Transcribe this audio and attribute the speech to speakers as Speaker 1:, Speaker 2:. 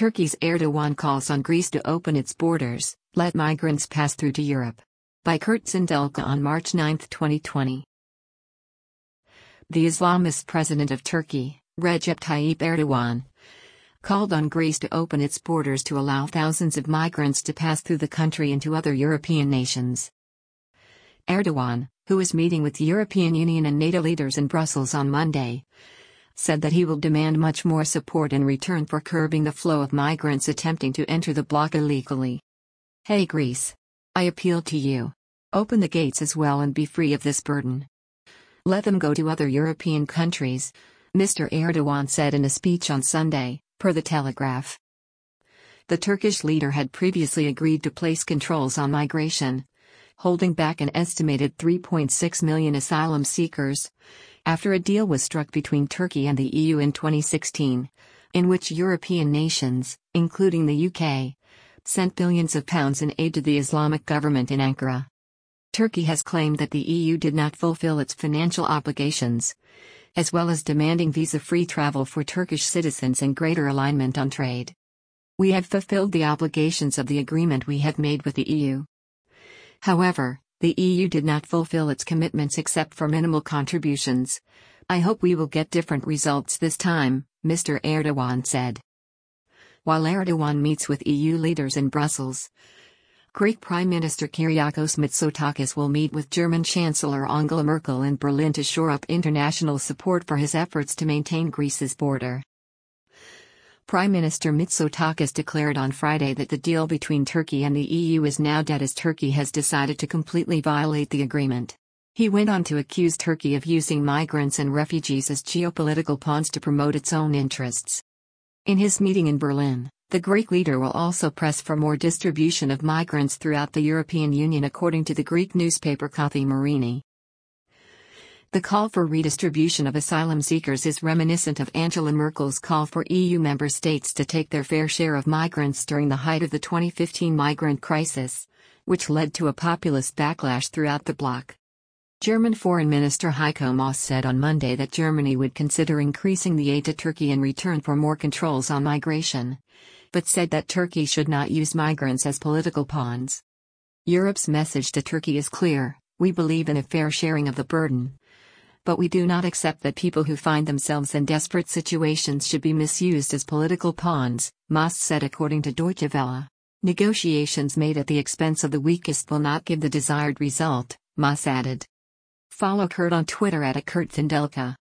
Speaker 1: Turkey's Erdogan calls on Greece to open its borders, let migrants pass through to Europe. By Kurt Zindelka on March 9, 2020. The Islamist president of Turkey, Recep Tayyip Erdogan, called on Greece to open its borders to allow thousands of migrants to pass through the country into other European nations. Erdogan, who is meeting with European Union and NATO leaders in Brussels on Monday, said that he will demand much more support in return for curbing the flow of migrants attempting to enter the bloc illegally. Hey Greece! I appeal to you. Open the gates as well and be free of this burden. Let them go to other European countries, Mr. Erdogan said in a speech on Sunday, per The Telegraph. The Turkish leader had previously agreed to place controls on migration, holding back an estimated 3.6 million asylum seekers, after a deal was struck between Turkey and the EU in 2016, in which European nations, including the UK, sent billions of pounds in aid to the Islamic government in Ankara. Turkey has claimed that the EU did not fulfill its financial obligations, as well as demanding visa-free travel for Turkish citizens and greater alignment on trade. We have fulfilled the obligations of the agreement we have made with the EU. However, the EU did not fulfill its commitments except for minimal contributions. I hope we will get different results this time, Mr. Erdogan said. While Erdogan meets with EU leaders in Brussels, Greek Prime Minister Kyriakos Mitsotakis will meet with German Chancellor Angela Merkel in Berlin to shore up international support for his efforts to maintain Greece's border. Prime Minister Mitsotakis declared on Friday that the deal between Turkey and the EU is now dead as Turkey has decided to completely violate the agreement. He went on to accuse Turkey of using migrants and refugees as geopolitical pawns to promote its own interests. In his meeting in Berlin, the Greek leader will also press for more distribution of migrants throughout the European Union, according to the Greek newspaper Kathimerini. The call for redistribution of asylum seekers is reminiscent of Angela Merkel's call for EU member states to take their fair share of migrants during the height of the 2015 migrant crisis, which led to a populist backlash throughout the bloc. German Foreign Minister Heiko Maas said on Monday that Germany would consider increasing the aid to Turkey in return for more controls on migration, but said that Turkey should not use migrants as political pawns. Europe's message to Turkey is clear: we believe in a fair sharing of the burden, but we do not accept that people who find themselves in desperate situations should be misused as political pawns, Maas said, according to Deutsche Welle. Negotiations made at the expense of the weakest will not give the desired result, Maas added. Follow Kurt on Twitter @KurtZindelka.